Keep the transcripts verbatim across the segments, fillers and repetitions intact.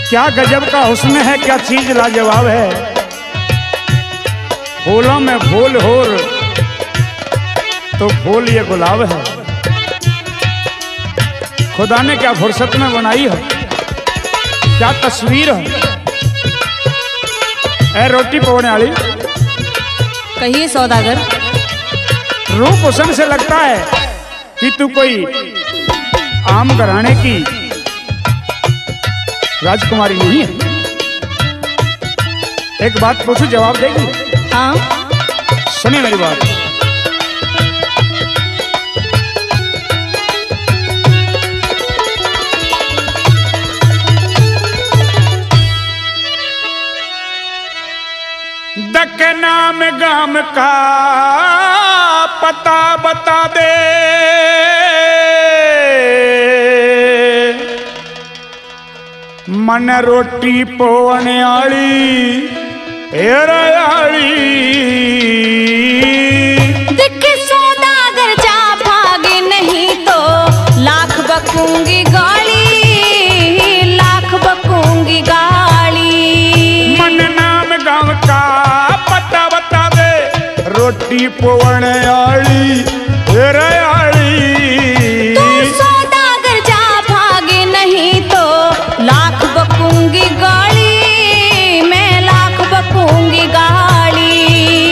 क्या गजब का हुस्न है, क्या चीज लाजवाब है। फूलों में फूल होर तो फूल ये गुलाब है। खुदा ने क्या फुर्सत में बनाई है, क्या तस्वीर है। ए रोटी पकने वाली, कहिए सौदागर। रूप हुस्न से लगता है कि तू कोई आम घराने की राजकुमारी नहीं है। एक बात पूछूं, जवाब देगी? हाँ। सुनिए मेरी बात। दक नाम गाम का पता बता दे, मन रोटी पोवने आली हेरायाली। दिख सौदागर जा भागे नहीं तो लाख बकूंगी गाली, लाख बकूंगी गाली। मन नाम गांव का पता बता दे, रोटी पोवने आली हेरायाली। तू सौदागर जा भागे नहीं तो लाख बकूंगी गाली, मैं लाख बकूंगी गाली।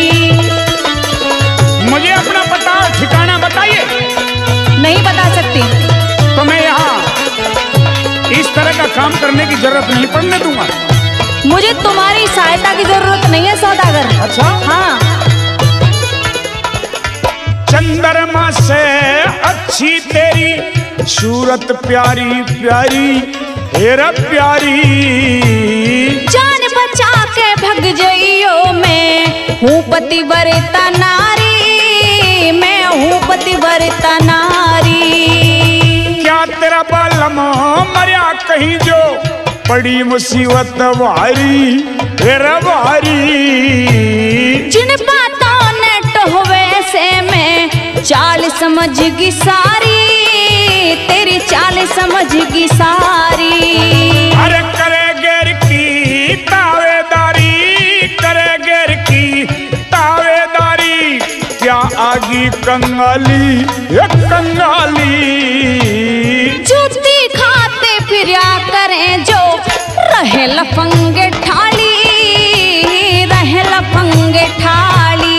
मुझे अपना पता ठिकाना बताइए। नहीं बता सकती। तो मैं यहाँ इस तरह का काम करने की जरूरत नहीं पड़ने दूंगा। मुझे तुम्हारी सहायता की जरूरत नहीं है सौदागर। अच्छा? हाँ। चंद्रमा से अच्छी तेरी सूरत प्यारी प्यारी हेरा प्यारी। जान बचा के भग जइयो, मैं हूँ पतिव्रता नारी, मैं हूँ पतिव्रता नारी। क्या तेरा बालम मरिया कहीं जो बड़ी मुसीबत भारी हेरा भारी। जिन बातों ने टोहवे से मैं चाल समझगी सारी, तेरी चाल समझगी सारी। अरे करे गेर की तावेदारी, करे गेर की तावेदारी। क्या आगी कंगाली एक कंगाली। जूती खाते फिरा करें जो रहे लफंगे ठाली, रहे लफंगे ठाली।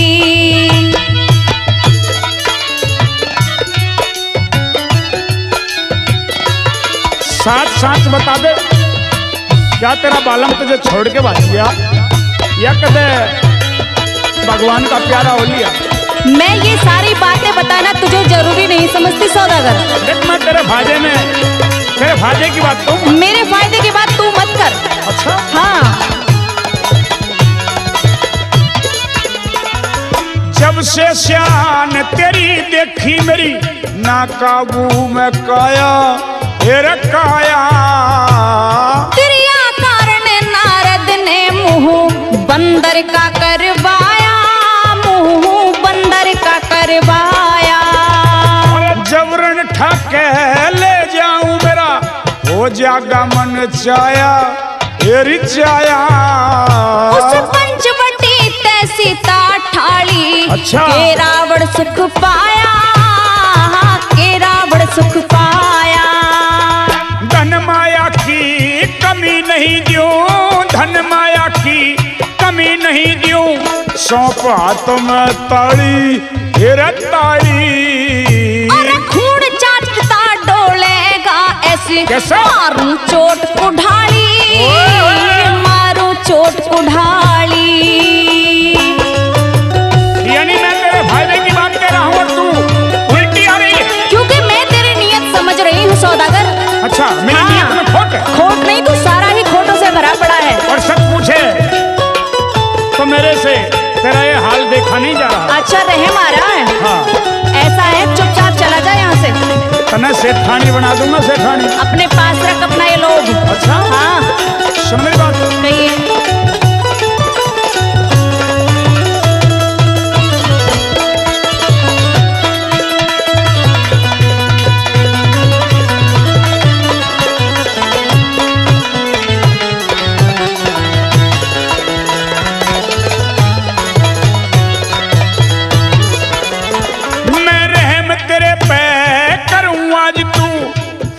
साथ साथ बता दे, क्या तेरा बालम तुझे छोड़ के भाग गया या कदे भगवान का प्यारा हो लिया? मैं ये सारी बातें बताना तुझे जरूरी नहीं समझती सौदागर। देख मैं तेरे भाजे में तेरे भाजे की बात कहूँ। मेरे फायदे की बात तू मत कर। अच्छा? हाँ। जब से श्यान तेरी देखी मेरी ना काबू में काया हेरा काया। त्रिया कारण नारद ने मुंह बंदर का करवाया, मुंह बंदर का करवाया। जबरन ठाके ले जाऊं मेरा हो जागा मन चाया हेरी चाया। उस पंचवटी ते सीता ठाली। अच्छा? के रावण सुख पाया, के रावण सुख पाया। धन माया की कमी नहीं दूं, धन माया की कमी नहीं दूं। सौंप हाथों में ताली हेरा ताली। अरे खून चाटता डोलेगा ऐसी, कैसा? मारूं चोट कुढ़ाली, मारूं चोट कुढ़ाली। यानी मैं तेरे फायदे की बात कह रहा हूँ और तू उल्टी आ रही है। क्योंकि मैं तेरी नीयत समझ रही हूँ सौदागर। अच्छा, मेरी हाँ। नीयत में खोट है? खोट नहीं, तू सारा ही खोटों से भरा पड़ा है। और सच पूछे तो मेरे से तेरा ये हाल देखा नहीं जा रहा। अच्छा रहम आ रहा है? हाँ। ऐसा है, चुपचाप चला जा यहाँ से। तने सेठानी बना दूंगा, सेठानी। अपने पास रख अपना ये लोग। अच्छा? हाँ। सुन मेरी बात। कहिए।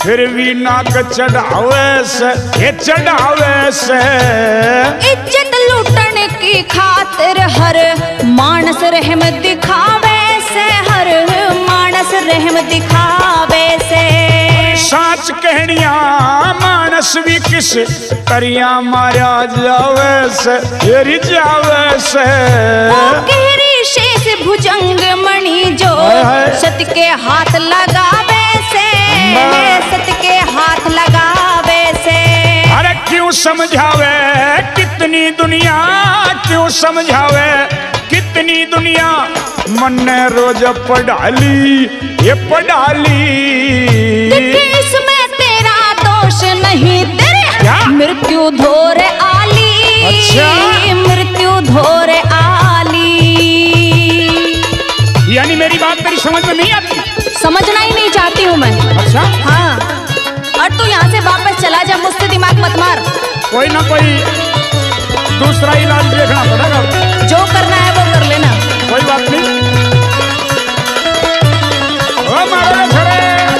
फिर भी नाक चढ़ावे से ये चढ़ावे से। इज्जत लूटन की खातिर हर मानस रहम दिखावे से, हर मानस रहम दिखावे से। साच कहनिया मानस भी किस करिया मारा जावे से, हेरी जावे से। गहरी शेष भुजंग मणि जो सत के हाथ लगावे से, सत के हाथ लगावे से। अरे क्यों समझावे कितनी दुनिया, क्यों समझावे कितनी दुनिया। मन ने रोज पढ़ाली ये पढ़ाली। इसमें तेरा दोष नहीं, तेरे मृत्यु धोरे आली। अच्छा? मृत्यु धोरे आली। यानी मेरी बात तेरी समझ में नहीं आती? समझना ही नहीं चाहती हूँ मैं। अच्छा? हाँ, और तू यहाँ से वापस चला जा, मुझसे दिमाग मत मार। कोई ना कोई दूसरा इलाज देखना पड़ेगा। जो करना है वो कर लेना। कोई बात नहीं। ओ मारो छड़े।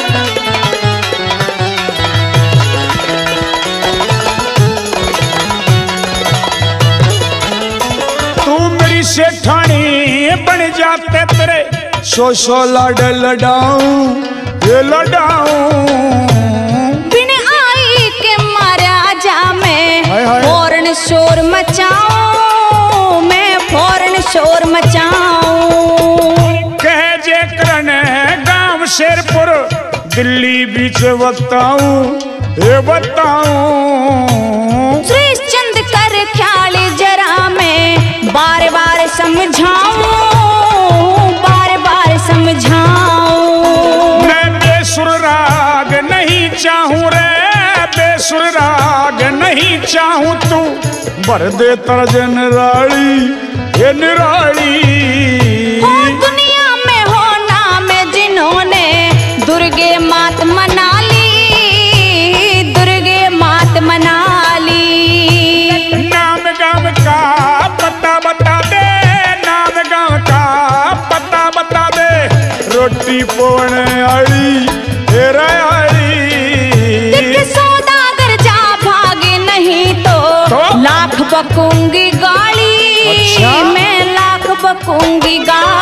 तू मेरी सेठानी बन जाते तेरे सो सौ लाड लडाऊं ये लडाऊं। बिन आई के मारा जा मैं हाय हाय। फौरन शोर मचाऊं, मैं फौरन शोर मचाऊं। कह जे करन गांव शेरपुर दिल्ली बीच बताऊं ये बताऊं। श्री चंद कर ख्याल जरा मैं बार बार समझाऊं, बार बार समझाऊं। मैं बेसुर राग नहीं चाहूं रे, बेसुर राग नहीं चाहूं। तू भर दे तर्ज निराली ये निराली। हो दुनिया में हो नाम जिन्होंने दुर्गे मात मना ली, दुर्गे मात मना ली। नाम गांव का पता बता दे, नाम गांव का पता बता दे। रोटी पोण आली हेरा आली। दिख सौदागर जा भागे नहीं तो, तो? लाख बकूंगी गाली। अच्छा? मैं लाख बकूंगी गाली।